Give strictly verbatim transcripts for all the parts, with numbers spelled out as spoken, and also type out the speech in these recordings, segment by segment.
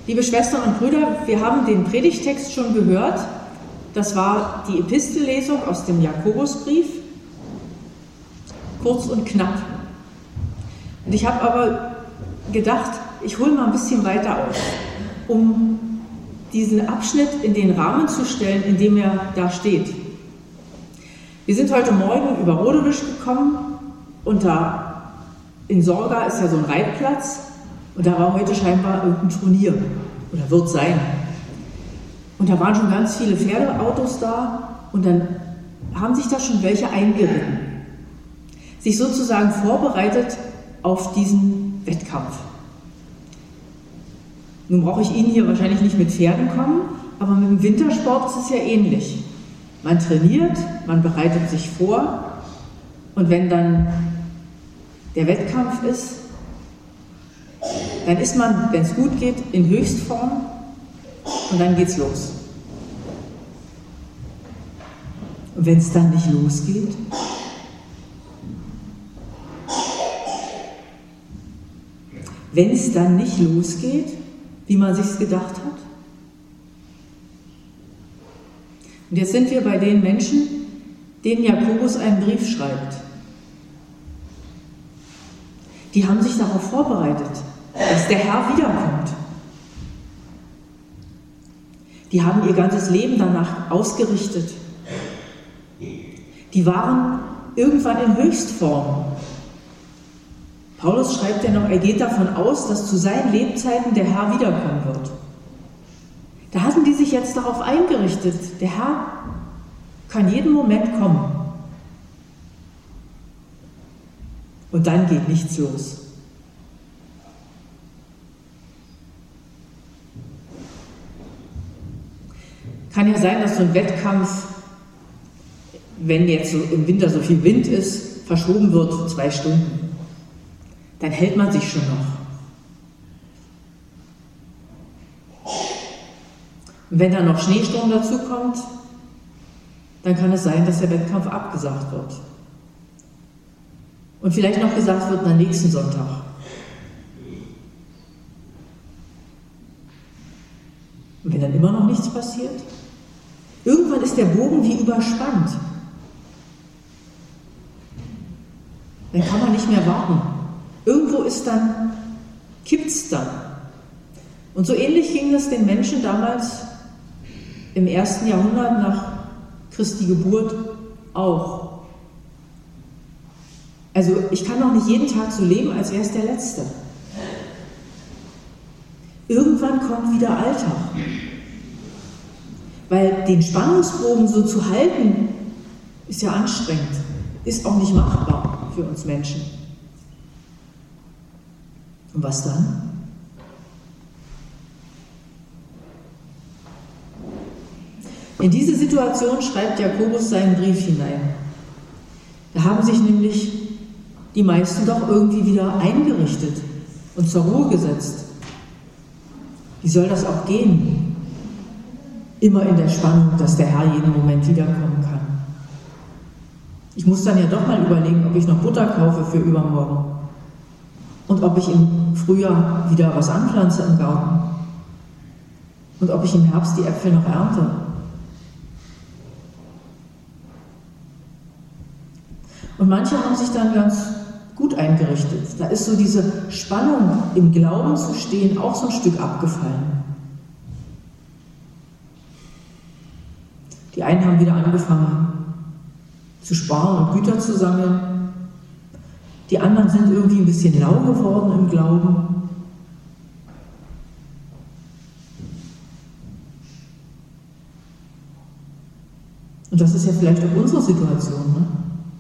Liebe Schwestern und Brüder, wir haben den Predigtext schon gehört. Das war die Epistellesung aus dem Jakobusbrief. Kurz und knapp. Und ich habe aber gedacht, ich hole mal ein bisschen weiter aus, um diesen Abschnitt in den Rahmen zu stellen, in dem er da steht. Wir sind heute Morgen über Rodewisch gekommen und da in Sorga ist ja so ein Reitplatz und da war heute scheinbar irgendein Turnier oder wird sein. Und da waren schon ganz viele Pferdeautos da und dann haben sich da schon welche eingeritten, sich sozusagen vorbereitet auf diesen Wettkampf. Nun brauche ich Ihnen hier wahrscheinlich nicht mit Pferden kommen, aber mit dem Wintersport ist es ja ähnlich. Man trainiert, man bereitet sich vor und wenn dann der Wettkampf ist, dann ist man, wenn es gut geht, in Höchstform und dann geht's los. Und wenn es dann nicht losgeht, wenn es dann nicht losgeht, wie man sich's gedacht hat. Und jetzt sind wir bei den Menschen, denen Jakobus einen Brief schreibt. Die haben sich darauf vorbereitet, dass der Herr wiederkommt. Die haben ihr ganzes Leben danach ausgerichtet. Die waren irgendwann in Höchstform. Paulus schreibt ja noch, er geht davon aus, dass zu seinen Lebzeiten der Herr wiederkommen wird. Da hatten die sich jetzt darauf eingerichtet, der Herr kann jeden Moment kommen. Und dann geht nichts los. Kann ja sein, dass so ein Wettkampf, wenn jetzt so im Winter so viel Wind ist, verschoben wird, zwei Stunden. Dann hält man sich schon noch. Und wenn dann noch Schneesturm dazu kommt, dann kann es sein, dass der Wettkampf abgesagt wird. Und vielleicht noch gesagt wird, am nächsten Sonntag. Und wenn dann immer noch nichts passiert, irgendwann ist der Bogen wie überspannt. Dann kann man nicht mehr warten. Irgendwo ist dann, kippt's dann. Und so ähnlich ging es den Menschen damals im ersten Jahrhundert nach Christi Geburt auch. Also ich kann doch nicht jeden Tag so leben, als wäre es der letzte. Irgendwann kommt wieder Alltag. Weil den Spannungsbogen so zu halten, ist ja anstrengend, ist auch nicht machbar für uns Menschen. Und was dann? In diese Situation schreibt Jakobus seinen Brief hinein. Da haben sich nämlich die meisten doch irgendwie wieder eingerichtet und zur Ruhe gesetzt. Wie soll das auch gehen? Immer in der Spannung, dass der Herr jeden Moment wiederkommen kann. Ich muss dann ja doch mal überlegen, ob ich noch Butter kaufe für übermorgen. Und ob ich im Frühjahr wieder was anpflanze im Garten. Und ob ich im Herbst die Äpfel noch ernte. Und manche haben sich dann ganz gut eingerichtet. Da ist so diese Spannung, im Glauben zu stehen, auch so ein Stück abgefallen. Die einen haben wieder angefangen zu sparen und Güter zu sammeln. Die anderen sind irgendwie ein bisschen lau geworden im Glauben. Und das ist ja vielleicht auch unsere Situation, ne?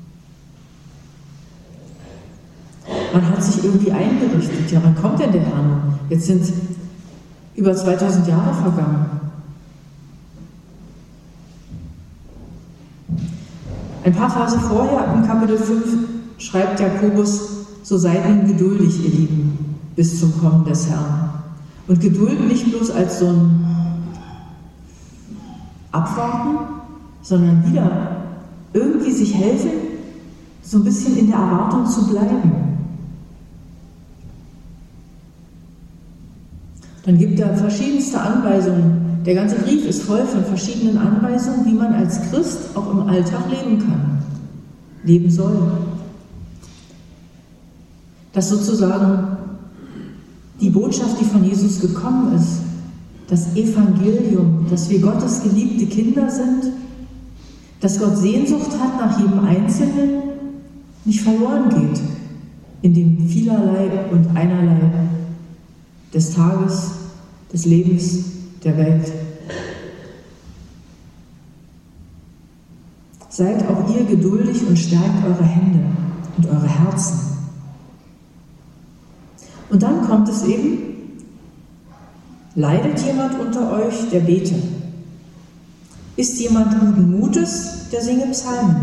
Man hat sich irgendwie eingerichtet. Ja, wann kommt denn der Herr nun? Jetzt sind über zweitausend Jahre vergangen. Ein paar Verse vorher, im Kapitel fünf, schreibt Jakobus, so seid nun geduldig, ihr Lieben, bis zum Kommen des Herrn. Und Geduld nicht bloß als so ein Abwarten, sondern wieder irgendwie sich helfen, so ein bisschen in der Erwartung zu bleiben. Dann gibt er verschiedenste Anweisungen. Der ganze Brief ist voll von verschiedenen Anweisungen, wie man als Christ auch im Alltag leben kann, leben soll. Dass sozusagen die Botschaft, die von Jesus gekommen ist, das Evangelium, dass wir Gottes geliebte Kinder sind, dass Gott Sehnsucht hat nach jedem Einzelnen, nicht verloren geht in dem Vielerlei und Einerlei des Tages, des Lebens, der Welt. Seid auch ihr geduldig und stärkt eure Hände und eure Herzen. Und dann kommt es eben, leidet jemand unter euch, der bete? Ist jemand guten Mutes, der singe Psalmen?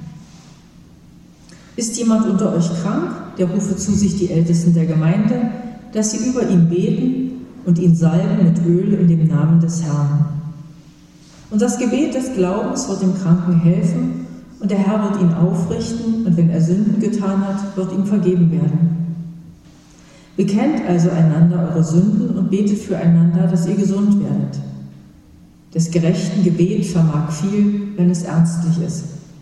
Ist jemand unter euch krank, der rufe zu sich die Ältesten der Gemeinde, dass sie über ihn beten und ihn salben mit Öl in dem Namen des Herrn. Und das Gebet des Glaubens wird dem Kranken helfen, und der Herr wird ihn aufrichten, und wenn er Sünden getan hat, wird ihm vergeben werden. Bekennt also einander eure Sünden und betet füreinander, dass ihr gesund werdet. Des gerechten Gebet vermag viel, wenn es ernstlich ist.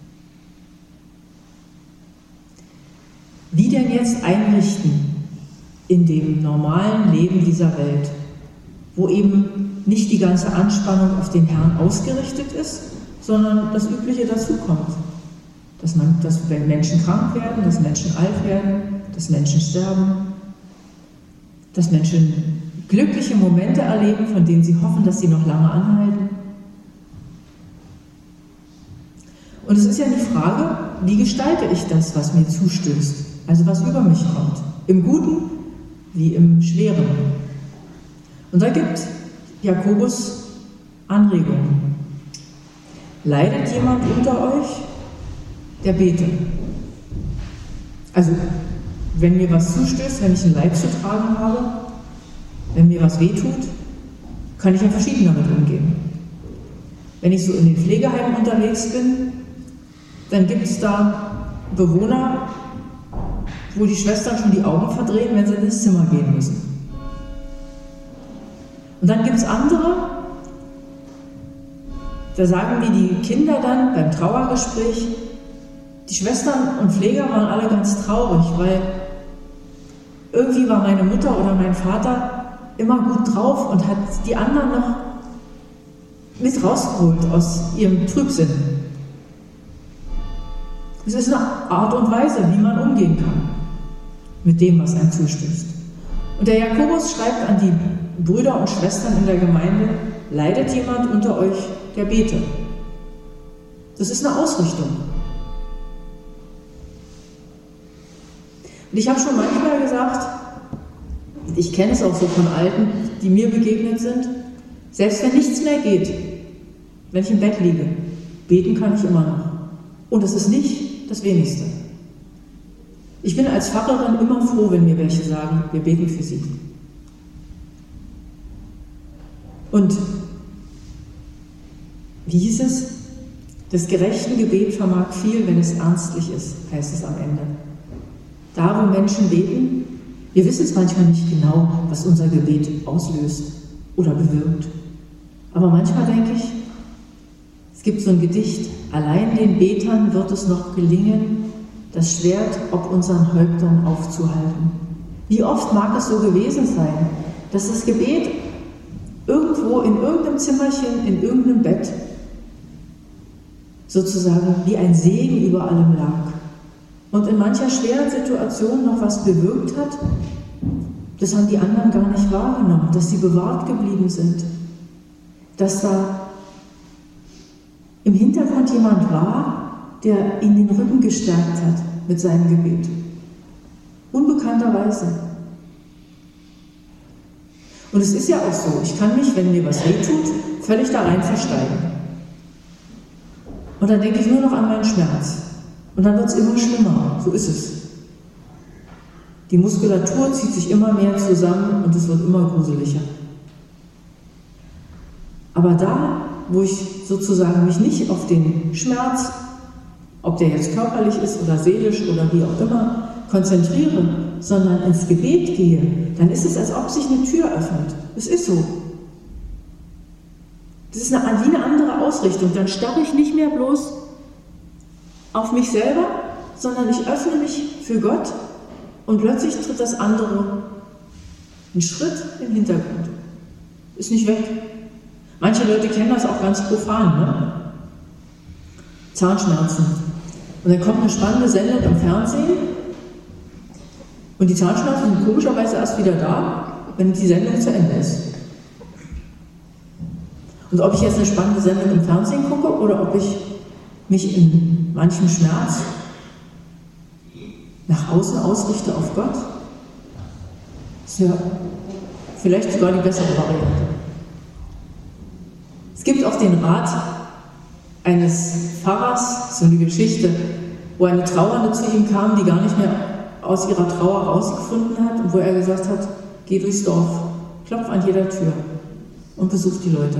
Wie denn jetzt einrichten in dem normalen Leben dieser Welt, wo eben nicht die ganze Anspannung auf den Herrn ausgerichtet ist, sondern das Übliche dazukommt. Dass, man, dass Menschen krank werden, dass Menschen alt werden, dass Menschen sterben, dass Menschen glückliche Momente erleben, von denen sie hoffen, dass sie noch lange anhalten. Und es ist ja die Frage, wie gestalte ich das, was mir zustößt, also was über mich kommt, im Guten wie im Schweren. Und da gibt Jakobus Anregungen. Leidet jemand unter euch, der bete. Also, wenn mir was zustößt, wenn ich ein Leid zu tragen habe, wenn mir was wehtut, kann ich ja verschieden damit umgehen. Wenn ich so in den Pflegeheimen unterwegs bin, dann gibt es da Bewohner, wo die Schwestern schon die Augen verdrehen, wenn sie ins Zimmer gehen müssen. Und dann gibt es andere, da sagen mir die Kinder dann beim Trauergespräch, die Schwestern und Pfleger waren alle ganz traurig, weil irgendwie war meine Mutter oder mein Vater immer gut drauf und hat die anderen noch mit rausgeholt aus ihrem Trübsinn. Es ist eine Art und Weise, wie man umgehen kann mit dem, was einem zustößt. Und der Jakobus schreibt an die Brüder und Schwestern in der Gemeinde, leidet jemand unter euch, der bete. Das ist eine Ausrichtung. Und ich habe schon manchmal gesagt, ich kenne es auch so von Alten, die mir begegnet sind, selbst wenn nichts mehr geht, wenn ich im Bett liege, beten kann ich immer noch. Und das ist nicht das Wenigste. Ich bin als Pfarrerin immer froh, wenn mir welche sagen, wir beten für sie. Und wie hieß es? Das gerechte Gebet vermag viel, wenn es ernstlich ist, heißt es am Ende. Da, wo Menschen beten, wir wissen es manchmal nicht genau, was unser Gebet auslöst oder bewirkt. Aber manchmal denke ich, es gibt so ein Gedicht, allein den Betern wird es noch gelingen, das Schwert ob unseren Häuptern aufzuhalten. Wie oft mag es so gewesen sein, dass das Gebet irgendwo in irgendeinem Zimmerchen, in irgendeinem Bett sozusagen wie ein Segen über allem lag und in mancher schweren Situation noch was bewirkt hat, das haben die anderen gar nicht wahrgenommen, dass sie bewahrt geblieben sind, dass da im Hintergrund jemand war, der ihnen den Rücken gestärkt hat mit seinem Gebet. Unbekannterweise. Und es ist ja auch so, ich kann mich, wenn mir was wehtut, völlig da rein versteigen. Und dann denke ich nur noch an meinen Schmerz. Und dann wird es immer schlimmer. So ist es. Die Muskulatur zieht sich immer mehr zusammen und es wird immer gruseliger. Aber da, wo ich sozusagen mich nicht auf den Schmerz, ob der jetzt körperlich ist oder seelisch oder wie auch immer, konzentriere, sondern ins Gebet gehe, dann ist es, als ob sich eine Tür öffnet. Es ist so. Das ist eine, wie eine andere Ausrichtung. Dann starre ich nicht mehr bloß auf mich selber, sondern ich öffne mich für Gott und plötzlich tritt das andere einen Schritt im Hintergrund. Ist nicht weg. Manche Leute kennen das auch ganz profan, ne? Zahnschmerzen. Und dann kommt eine spannende Sendung im Fernsehen und die Zahnschmerzen sind komischerweise erst wieder da, wenn die Sendung zu Ende ist. Und ob ich jetzt eine spannende Sendung im Fernsehen gucke oder ob ich mich in manchem Schmerz nach außen ausrichte auf Gott, ist ja vielleicht sogar die bessere Variante. Es gibt auch den Rat eines Pfarrers, so eine Geschichte, wo eine Trauernde zu ihm kam, die gar nicht mehr aus ihrer Trauer rausgefunden hat und wo er gesagt hat, geh durchs Dorf, klopf an jeder Tür und besuch die Leute.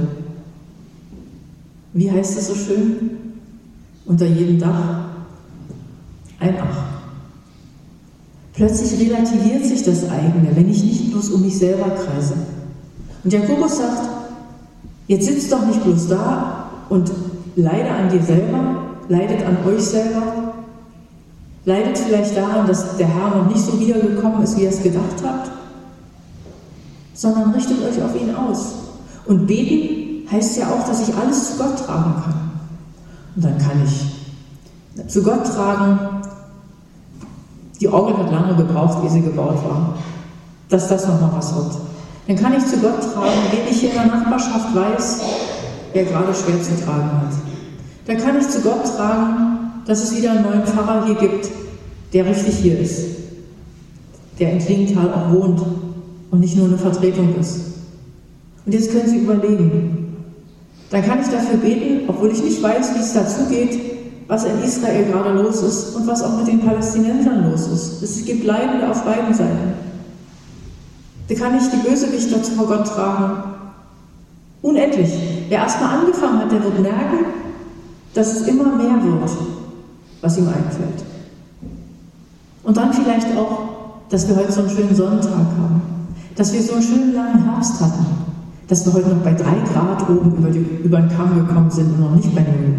Wie heißt es so schön? Unter jedem Dach ein Ach. Plötzlich relativiert sich das eigene, wenn ich nicht bloß um mich selber kreise. Und Jakobus sagt, jetzt sitzt doch nicht bloß da und leide an dir selber, leidet an euch selber, leidet vielleicht daran, dass der Herr noch nicht so wiedergekommen ist, wie ihr es gedacht habt, sondern richtet euch auf ihn aus. Und beten heißt ja auch, dass ich alles zu Gott tragen kann. Und dann kann ich zu Gott tragen, die Orgel hat lange gebraucht, ehe sie gebaut war, dass das nochmal was wird. Dann kann ich zu Gott tragen, wen ich hier in der Nachbarschaft weiß, wer gerade schwer zu tragen hat. Dann kann ich zu Gott tragen, dass es wieder einen neuen Pfarrer hier gibt, der richtig hier ist, der in Klingenthal auch wohnt und nicht nur eine Vertretung ist. Und jetzt können Sie überlegen, dann kann ich dafür beten, obwohl ich nicht weiß, wie es dazu geht, was in Israel gerade los ist und was auch mit den Palästinensern los ist. Es gibt Leidende auf beiden Seiten. Da kann ich die Bösewichter vor Gott tragen. Unendlich. Wer erstmal angefangen hat, der wird merken, dass es immer mehr wird, was ihm einfällt. Und dann vielleicht auch, dass wir heute so einen schönen Sonnentag haben, dass wir so einen schönen langen Herbst hatten, dass wir heute noch bei drei Grad oben über, die, über den Kamm gekommen sind und noch nicht bei null.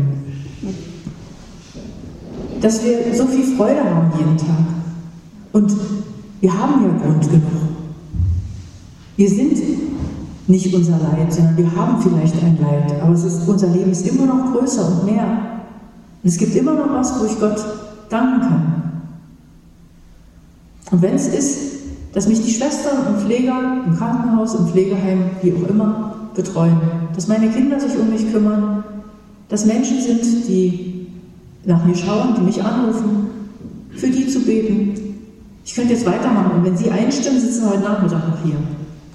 Dass wir so viel Freude haben jeden Tag. Und wir haben ja Grund genug. Wir sind nicht unser Leid, sondern wir haben vielleicht ein Leid, aber es ist, unser Leben ist immer noch größer und mehr. Und es gibt immer noch was, wo ich Gott danken kann. Und wenn es ist, dass mich die Schwestern und Pfleger im Krankenhaus, im Pflegeheim, wie auch immer, betreuen, dass meine Kinder sich um mich kümmern, dass Menschen sind, die nach mir schauen, die mich anrufen, für die zu beten. Ich könnte jetzt weitermachen und wenn Sie einstimmen, sitzen wir heute Nachmittag noch hier.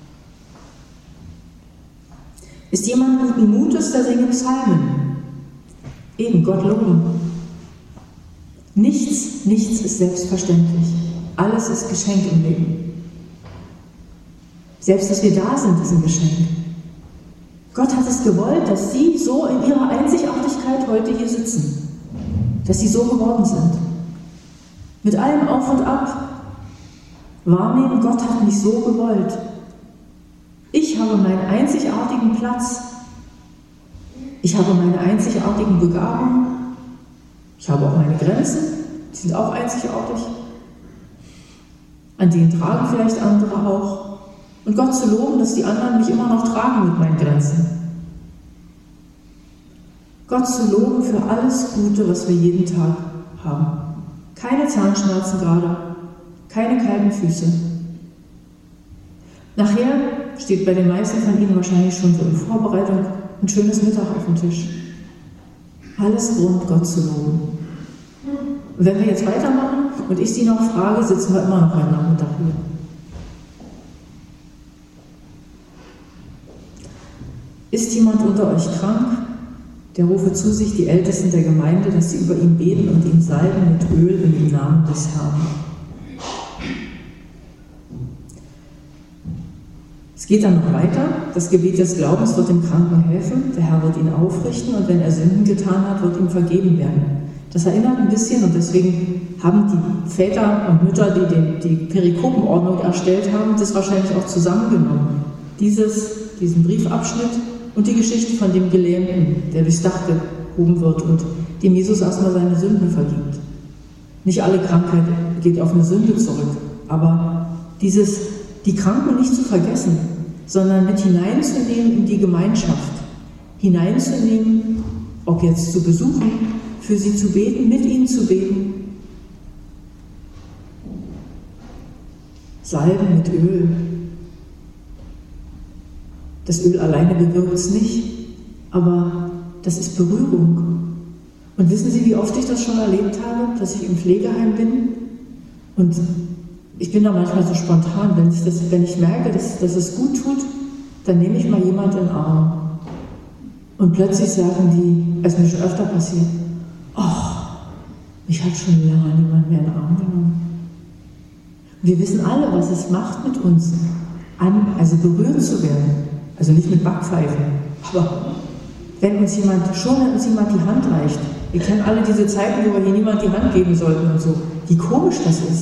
Ist jemand guten Mutes, der singe Psalmen? Eben, Gott loben. Nichts, nichts ist selbstverständlich. Alles ist Geschenk im Leben. Selbst, dass wir da sind, ist ein Geschenk. Gott hat es gewollt, dass Sie so in Ihrer Einzigartigkeit heute hier sitzen. Dass Sie so geworden sind. Mit allem Auf und Ab. Wahrnehmen, Gott hat mich so gewollt. Ich habe meinen einzigartigen Platz. Ich habe meine einzigartigen Begabungen. Ich habe auch meine Grenzen. Die sind auch einzigartig. An denen tragen vielleicht andere auch. Und Gott zu loben, dass die anderen mich immer noch tragen mit meinen Grenzen. Gott zu loben für alles Gute, was wir jeden Tag haben. Keine Zahnschmerzen gerade, keine kalten Füße. Nachher steht bei den meisten von Ihnen wahrscheinlich schon so in Vorbereitung ein schönes Mittag auf dem Tisch. Alles Grund, Gott zu loben. Und wenn wir jetzt weitermachen und ich Sie noch frage, sitzen wir immer noch heute Nachmittag hier. Ist jemand unter euch krank? Der rufe zu sich die Ältesten der Gemeinde, dass sie über ihn beten und ihn salben mit Öl in dem Namen des Herrn. Es geht dann noch weiter. Das Gebet des Glaubens wird dem Kranken helfen. Der Herr wird ihn aufrichten und wenn er Sünden getan hat, wird ihm vergeben werden. Das erinnert ein bisschen und deswegen haben die Väter und Mütter, die den, die Perikopenordnung erstellt haben, das wahrscheinlich auch zusammengenommen. Dieses, diesen Briefabschnitt und die Geschichte von dem Gelähmten, der durchs Dach gehoben wird und dem Jesus erstmal seine Sünden vergibt. Nicht alle Krankheit geht auf eine Sünde zurück, aber dieses, die Kranken nicht zu vergessen, sondern mit hineinzunehmen in die Gemeinschaft, hineinzunehmen, ob jetzt zu besuchen, für sie zu beten, mit ihnen zu beten, salben mit Öl. Das Öl alleine bewirkt es nicht, aber das ist Berührung. Und wissen Sie, wie oft ich das schon erlebt habe, dass ich im Pflegeheim bin? Und ich bin da manchmal so spontan, wenn ich, das, wenn ich merke, dass, dass es gut tut, dann nehme ich mal jemanden in den Arm. Und plötzlich sagen die, es ist mir schon öfter passiert, oh, mich hat schon lange niemand mehr in den Arm genommen. Wir wissen alle, was es macht mit uns, an, also berührt zu werden. Also nicht mit Backpfeifen, aber wenn uns jemand, schon wenn uns jemand die Hand reicht, wir kennen alle diese Zeiten, wo wir hier niemand die Hand geben sollten und so, wie komisch das ist.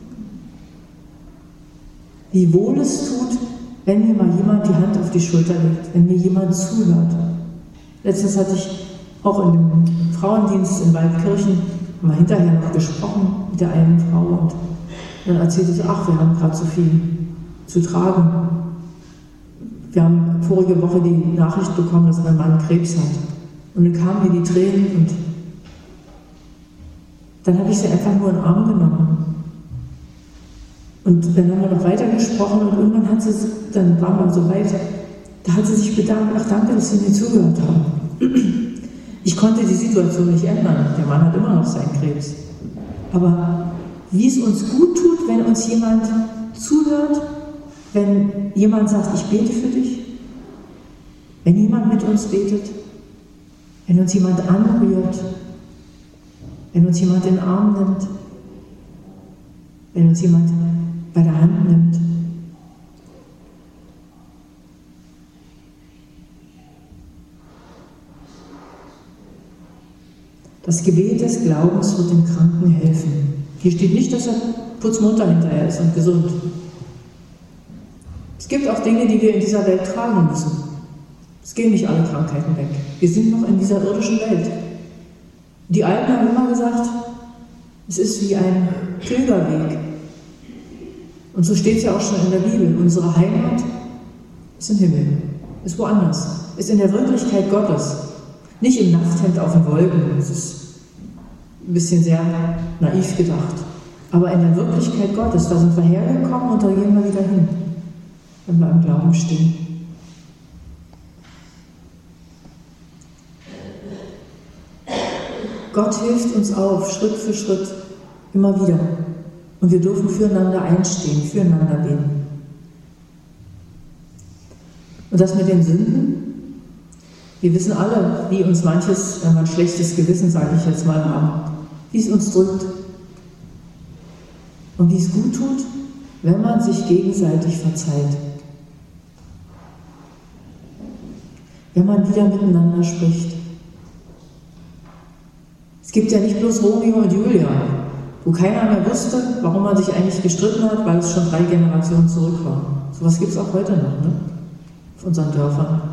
Wie wohl es tut, wenn mir mal jemand die Hand auf die Schulter legt, wenn mir jemand zuhört. Letztens hatte ich auch in dem Frauendienst in Waldkirchen mal hinterher noch gesprochen mit der einen Frau und dann erzählte sie, ach, wir haben gerade so viel zu tragen. Wir haben vorige Woche die Nachricht bekommen, dass mein Mann Krebs hat. Und dann kamen mir die Tränen und dann habe ich sie einfach nur in den Arm genommen. Und dann haben wir noch weiter gesprochen und irgendwann hat sie, dann waren wir so weit, da hat sie sich bedankt, ach danke, dass Sie mir zugehört haben. Ich konnte die Situation nicht ändern, der Mann hat immer noch seinen Krebs. Aber wie es uns gut tut, wenn uns jemand zuhört, wenn jemand sagt, ich bete für dich, wenn jemand mit uns betet, wenn uns jemand anrührt, wenn uns jemand in den Arm nimmt, wenn uns jemand bei der Hand nimmt. Das Gebet des Glaubens wird dem Kranken helfen. Hier steht nicht, dass er putzmunter hinterher ist und gesund. Es gibt auch Dinge, die wir in dieser Welt tragen müssen. Es gehen nicht alle Krankheiten weg. Wir sind noch in dieser irdischen Welt. Die Alten haben immer gesagt, es ist wie ein Pilgerweg. Und so steht es ja auch schon in der Bibel. Unsere Heimat ist im Himmel, ist woanders, ist in der Wirklichkeit Gottes. Nicht im Nachthemd auf den Wolken. Das ist ein bisschen sehr naiv gedacht. Aber in der Wirklichkeit Gottes, da sind wir hergekommen und da gehen wir wieder hin, wenn wir im Glauben stehen. Gott hilft uns auf, Schritt für Schritt, immer wieder. Und wir dürfen füreinander einstehen, füreinander beten. Und das mit den Sünden? Wir wissen alle, wie uns manches, wenn wir ein schlechtes Gewissen, sage ich jetzt mal, haben, wie es uns drückt. Und wie es gut tut, wenn man sich gegenseitig verzeiht. Wenn man wieder miteinander spricht. Es gibt ja nicht bloß Romeo und Julia, wo keiner mehr wusste, warum man sich eigentlich gestritten hat, weil es schon drei Generationen zurück war. So was gibt es auch heute noch, ne? Auf unseren Dörfern.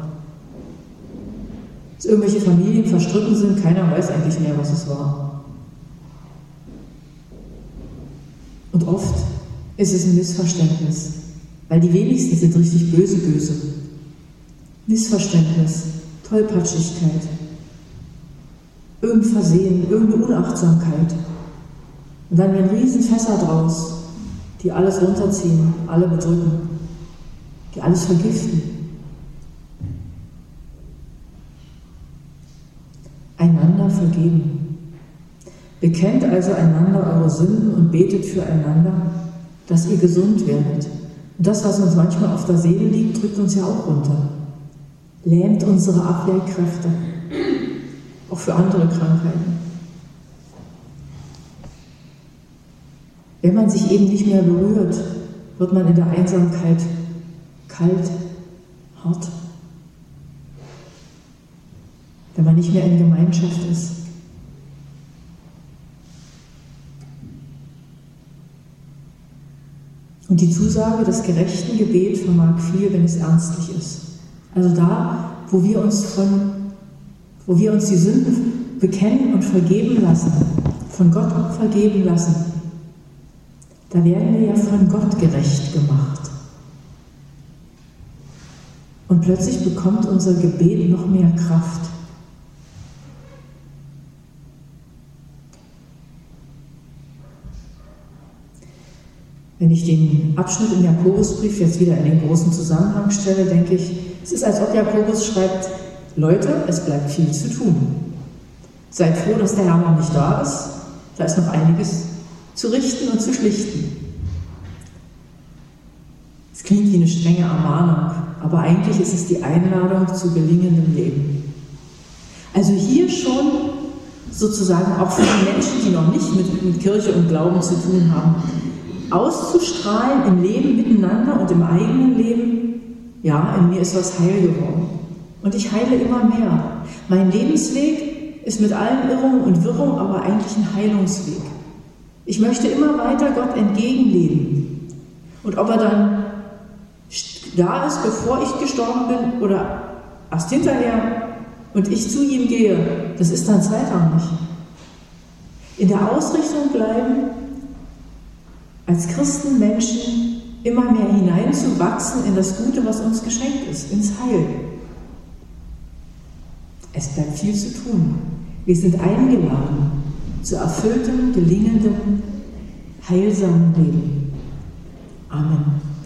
Dass irgendwelche Familien verstritten sind, keiner weiß eigentlich mehr, was es war. Und oft ist es ein Missverständnis, weil die wenigsten sind richtig böse, böse. Missverständnis, Tollpatschigkeit, irgendein Versehen, irgendeine Unachtsamkeit. Und dann werden riesen Fässer draus, die alles runterziehen, alle bedrücken, die alles vergiften. Einander vergeben. Bekennt also einander eure Sünden und betet füreinander, dass ihr gesund werdet. Und das, was uns manchmal auf der Seele liegt, drückt uns ja auch runter. Lähmt unsere Abwehrkräfte, auch für andere Krankheiten. Wenn man sich eben nicht mehr berührt, wird man in der Einsamkeit kalt, hart. Wenn man nicht mehr in Gemeinschaft ist. Und die Zusage des gerechten Gebet vermag viel, wenn es ernstlich ist. Also da, wo wir uns von, wo wir uns die Sünden bekennen und vergeben lassen, von Gott vergeben lassen, da werden wir ja von Gott gerecht gemacht. Und plötzlich bekommt unser Gebet noch mehr Kraft. Wenn ich den Abschnitt im Jakobusbrief jetzt wieder in den großen Zusammenhang stelle, denke ich, es ist, als ob Jakobus schreibt, Leute, es bleibt viel zu tun. Seid froh, dass der Herr noch nicht da ist. Da ist noch einiges zu richten und zu schlichten. Es klingt wie eine strenge Ermahnung, aber eigentlich ist es die Einladung zu gelingendem Leben. Also hier schon sozusagen auch für die Menschen, die noch nicht mit, mit Kirche und Glauben zu tun haben, auszustrahlen im Leben miteinander und im eigenen Leben, ja, in mir ist was heil geworden. Und ich heile immer mehr. Mein Lebensweg ist mit allen Irrungen und Wirrungen aber eigentlich ein Heilungsweg. Ich möchte immer weiter Gott entgegenleben. Und ob er dann da ist, bevor ich gestorben bin oder erst hinterher und ich zu ihm gehe, das ist dann zweitrangig. In der Ausrichtung bleiben, als Christen Menschen immer mehr hineinzuwachsen in das Gute, was uns geschenkt ist, ins Heil. Es bleibt viel zu tun. Wir sind eingeladen zu erfülltem, gelingendem, heilsamen Leben. Amen.